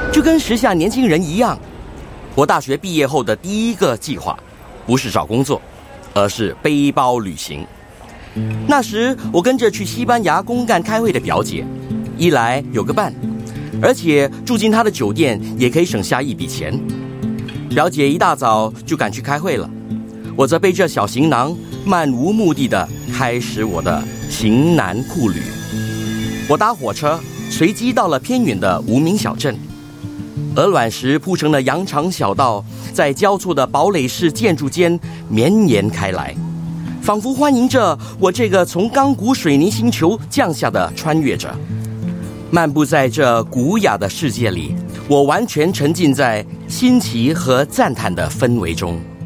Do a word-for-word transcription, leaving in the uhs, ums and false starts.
就跟时下年轻人一样，我大学毕业后的第一个计划不是找工作，而是背包旅行。那时我跟着去西班牙公干开会的表姐，一来有个伴，而且住进她的酒店也可以省下一笔钱。表姐一大早就赶去开会了，我则背着小行囊漫无目的地开始我的行南酷旅。我搭火车随机到了偏远的无名小镇，鹅卵石铺成的羊肠小道在交错的堡垒式建筑间绵延开来，仿佛欢迎着我这个从钢骨水泥星球降下的穿越者。漫步在这古雅的世界里，我完全沉浸在新奇和赞叹的氛围中。